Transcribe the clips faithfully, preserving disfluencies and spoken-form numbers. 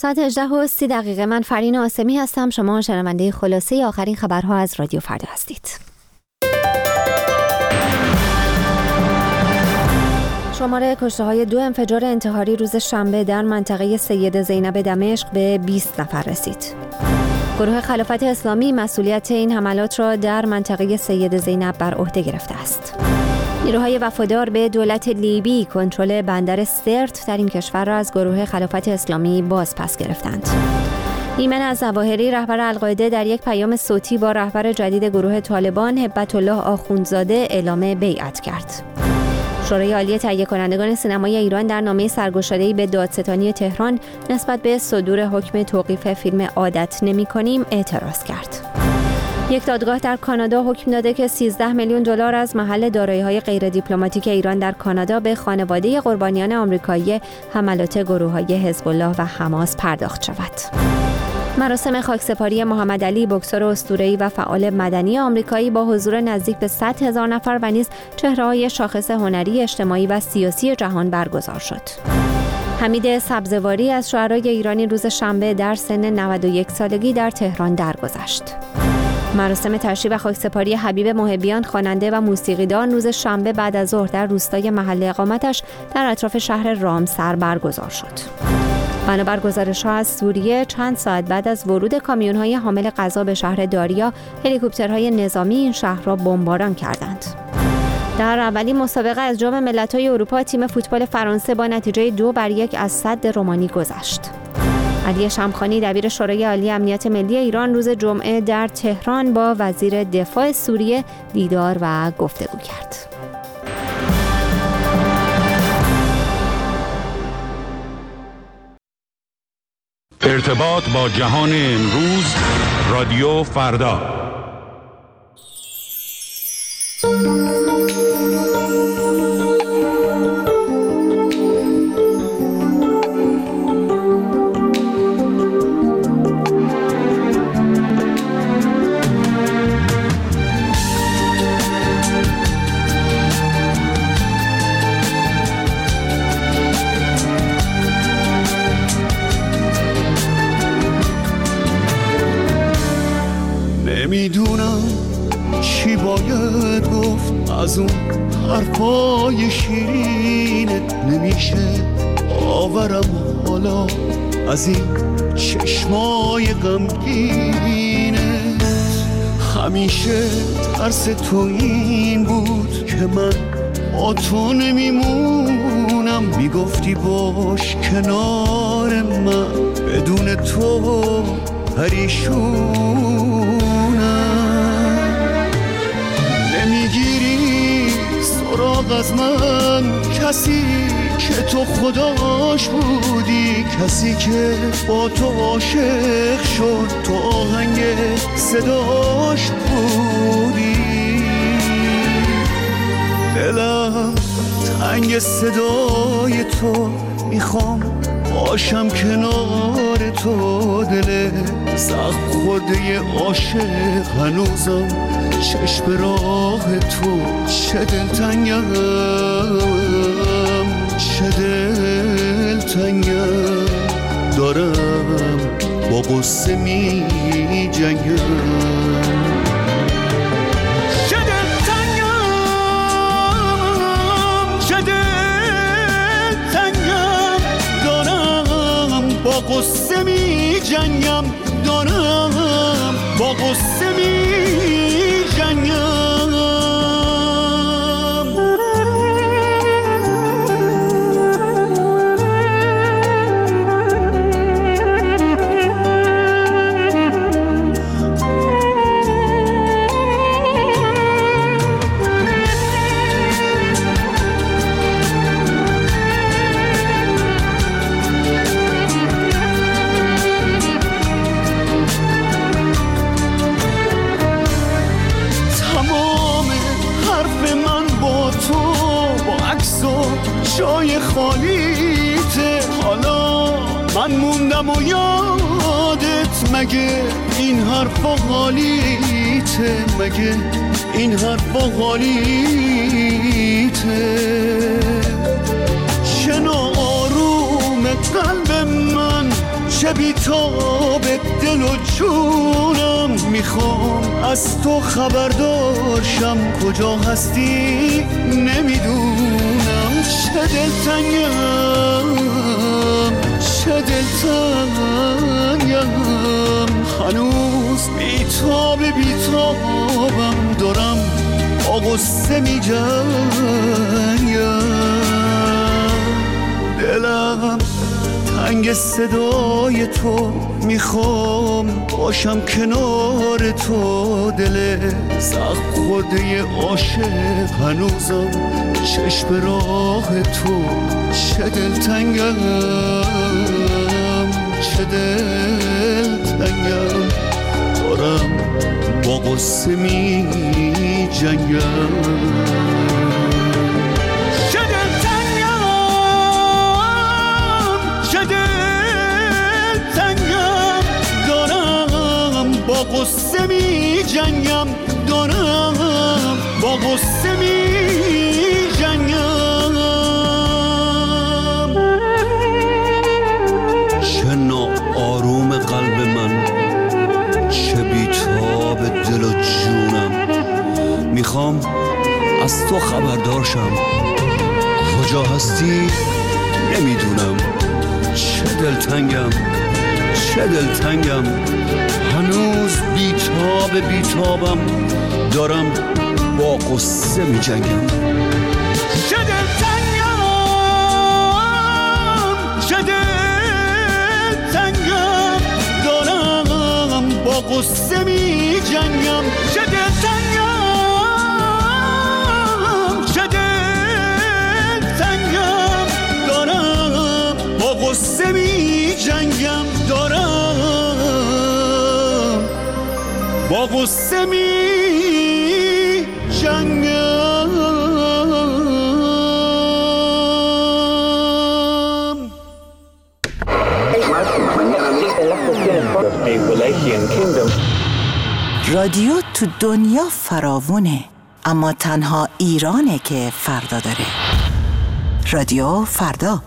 ساعت هجده و سی دقیقه. من فرین آسمی هستم. شما شنونده خلاصه آخرین خبرها از رادیو فردا هستید. شماره کشته‌های دو انفجار انتحاری روز شنبه در منطقه سید زینب دمشق به بیست نفر رسید. گروه خلافت اسلامی مسئولیت این حملات را در منطقه سید زینب بر عهده گرفته است. نیروهای وفادار به دولت لیبی کنترل بندر سرت در این کشور را از گروه خلافت اسلامی باز پس گرفتند. ایمن الظواهری رهبر القاعده در یک پیام صوتی با رهبر جدید گروه طالبان هبت الله آخوندزاده اعلام بیعت کرد. شورای عالی تهیه کنندگان سینمای ایران در نامه سرگشاده‌ای به دادستانی تهران نسبت به صدور حکم توقیف فیلم عادت نمی‌کنیم اعتراض کرد. یک دادگاه در کانادا حکم داده که سیزده میلیون دلار از محل دارایی‌های غیر دیپلماتیک ایران در کانادا به خانواده قربانیان آمریکایی حملات گروه‌های حزب الله و حماس پرداخت شود. مراسم خاکسپاری محمد علی بوکسور اسطوره‌ای و فعال مدنی آمریکایی با حضور نزدیک به صد هزار نفر و نیز چهره‌های شاخص هنری، اجتماعی و سیاسی جهان برگزار شد. حمید سبزواری از شاعرای ایرانی روز شنبه در سن نود و یک سالگی در تهران درگذشت. مراسم تشییع و خاکسپاری حبیب محبیان خواننده و موسیقیدان روز شنبه بعد از ظهر در روستای محل اقامتش در اطراف شهر رامسر برگزار شد. بنابر گزارش‌ها از سوریه چند ساعت بعد از ورود کامیون‌های حامل غذا به شهر داریا، هلیکوپترهای نظامی این شهر را بمباران کردند. در اولین مسابقه از جام ملت‌های اروپا تیم فوتبال فرانسه با نتیجه دو بر یک از سد رومانی گذشت. علی شمخانی دبیر شورای عالی امنیت ملی ایران روز جمعه در تهران با وزیر دفاع سوریه دیدار و گفتگو کرد. ارتباط با جهان امروز، رادیو فردا. نمیدونم چی باید گفت از اون حرفای شیرینت، نمیشه آورم حالا از این چشمای غمگینت. همیشه ترس تو این بود که من با تو نمیمونم، میگفتی باش کنار من، بدون تو پریشونم. نمیگیری سراغ از من کسی که تو خداش بودی، کسی که با تو عاشق شد، تو آهنگ صداش بودی. دلم تنگ صدای تو، میخوام باشم کنار تو. دل زخم خورده عاشق هنوزم چشم راه تو. چه دلتنگم، چه دلتنگم، دارم با قصه می جنگم. چه دلتنگم، چه دلتنگم، دارم با قصه می جنگم، دارم با قصه می جنگم. جای خالیته، حالا من موندم و یادت، مگه این حرفا غالیته، مگه این حرفا غالیته. چه ناآروم قلب من، چه بی‌تاب دل و جونم، میخوام از تو خبر داشم، کجا هستی نمیدونم. چه دلتنگم چه دلتنگم، هنوز بی‌تاب بی‌تابم، دارم با غصه میجنگم. دلم تنگ صدای تو، میخوام باشم کنار تو. دل زخم خورده عاشق هنوزم چشم راه تو. چه دلتنگم چه دلتنگم، دارم با غصه می جنگم. با غصه می جنگم، دارم با غصه می جنگم. چه ناآروم قلب من، چه بی‌تاب دل و جونم، میخوام از تو خبردار شم، کجا هستی نمیدونم. چه دلتنگم چه دلتنگم، هنوز بی‌تاب بی‌تابم، دارم با غصه می جنگم. چه دلتنگم چه دلتنگم، دارم با غصه می جنگم. چه دلتنگم چه دلتنگم، دارم با غصه می جنگم. دارم با غصه می جنگم. رادیو تو دنیا فراوونه، اما تنها ایرانه که فردا داره. رادیو فردا.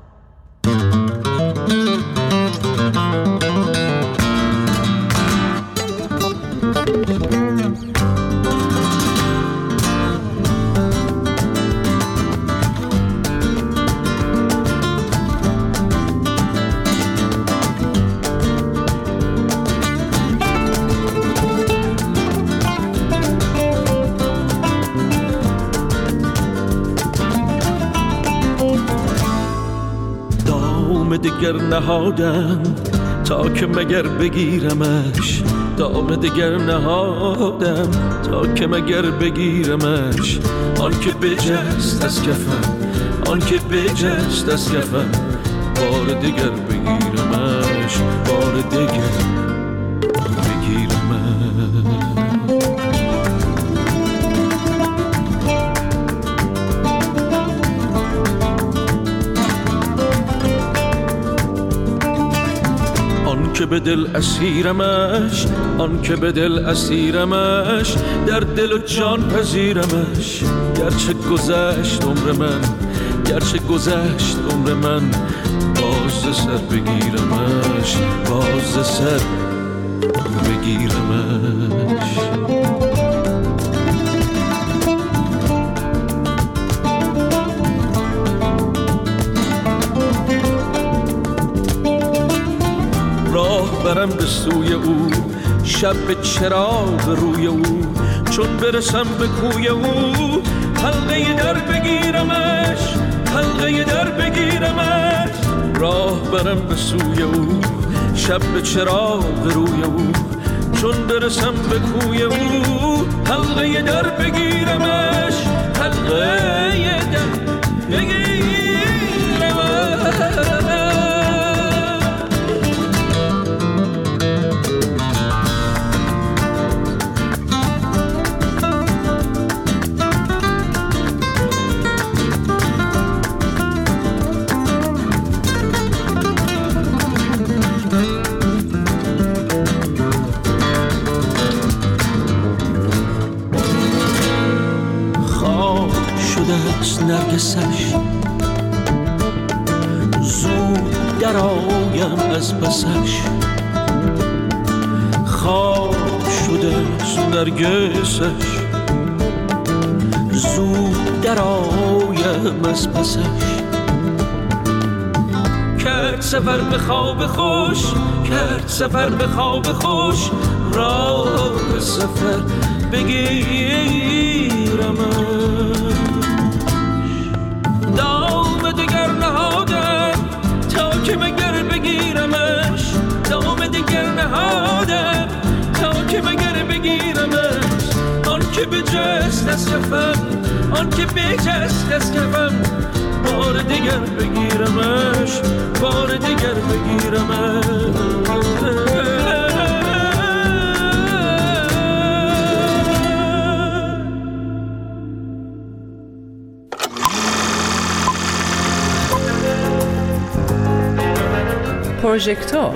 دگر نهادم تا که مگر بگیرمش، دام دگر نهادم تا که مگر بگیرمش. آن که بجست از کفم آن که بجست از کفم، بار دگر بگیرمش بار دگر بگیرمش. آن که به دل اسیرمش آن که به دل اسیرمش، در دل و جان پذیرمش. گرچه گذشت عمر من گرچه گذشت عمر من، باز سر بگیرمش باز سر بگیرمش. راه برم به سوی او، شب به چراغ روی او، چون برسم به کوی او، حلقه در بگیرمش حلقه در بگیرمش. راه برم به سوی او، شب به چراغ روی او، چون برسم به کوی او، حلقه در بگیرمش حلقه در بگیرمش. پایم از پسش، خواب شده نرگسش، زود در آیم از پسش. کرد سفر به خواب خوش، کرد سفر به خواب خوش، راه سفر بگیرمش. دام دگر نهادم تا که مگر بگیرمش، دام دگر نهادم تا که مگر بگیرمش. آن که بجست از کفم، آن که بجست از کفم، بار دیگر بگیرمش، بار دیگر بگیرمش. پروژکتور.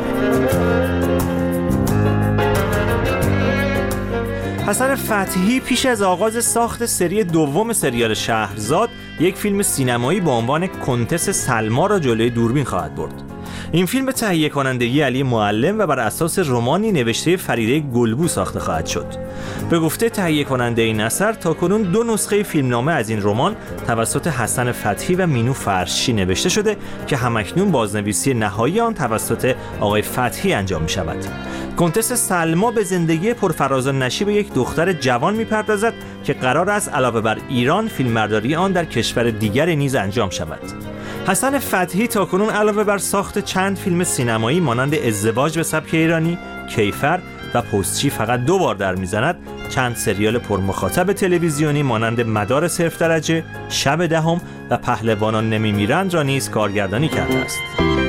حسن فتحی پیش از آغاز ساخت سری دوم سریال شهرزاد یک فیلم سینمایی با عنوان کنتس سلما را جلوی دوربین خواهد برد. این فیلم به تهیه کنندگی علی معلم و بر اساس رمانی نوشته فریده گلبو ساخته خواهد شد. به گفته تهیه کننده این اثر تاکنون دو نسخه فیلمنامه از این رمان توسط حسن فتحی و مینو فرشی نوشته شده که همکنون بازنویسی نهایی آن توسط آقای فتحی انجام می شود. کنتس سلما به زندگی پرفراز و نشیب یک دختر جوان می‌پردازد که قرار است علاوه بر ایران فیلمبرداری آن در کشور دیگری نیز انجام شود. حسن فتحی تاکنون علاوه بر ساخت چند فیلم سینمایی مانند ازدواج به سبک ایرانی، کیفر و پستچی فقط دو بار در میزند، چند سریال پرمخاطب تلویزیونی مانند مدار صفر درجه، شب دهم و پهلوانان نمیمیرند را نیز کارگردانی کرده است.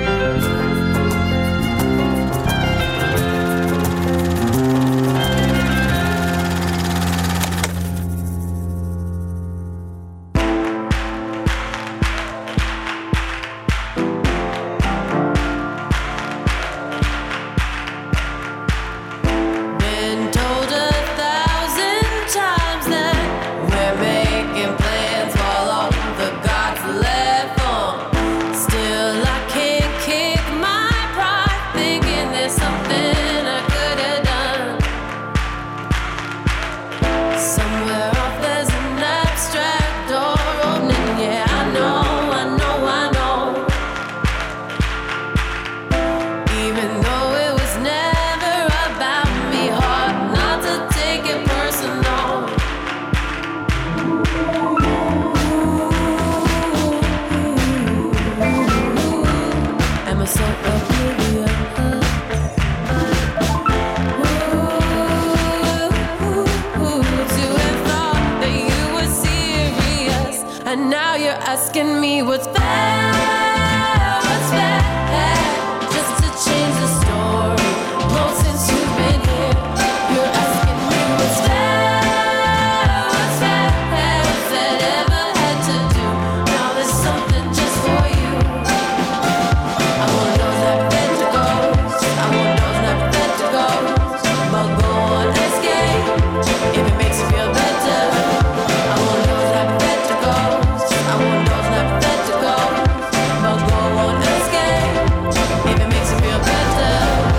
Asking me what's fair, what's fair, just to change the story. Well, since you've been here, you're asking me what's fair, what's fair, what's that ever had to do? Now there's something just for you. I want those that bed to go, I want those that bed to go, but go on, escape if it makes you feel better. I want those that bed to go. I want those not fit to go, but go on escape if it makes you feel better.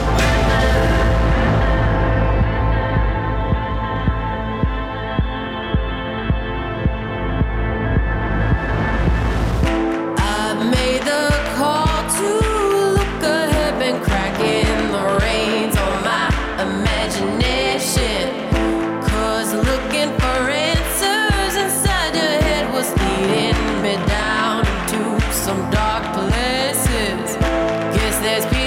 I've made the call to look ahead, been cracking the reins on my imagination, 'cause looking for answers inside your head was leading me down into some dark places. Guess there's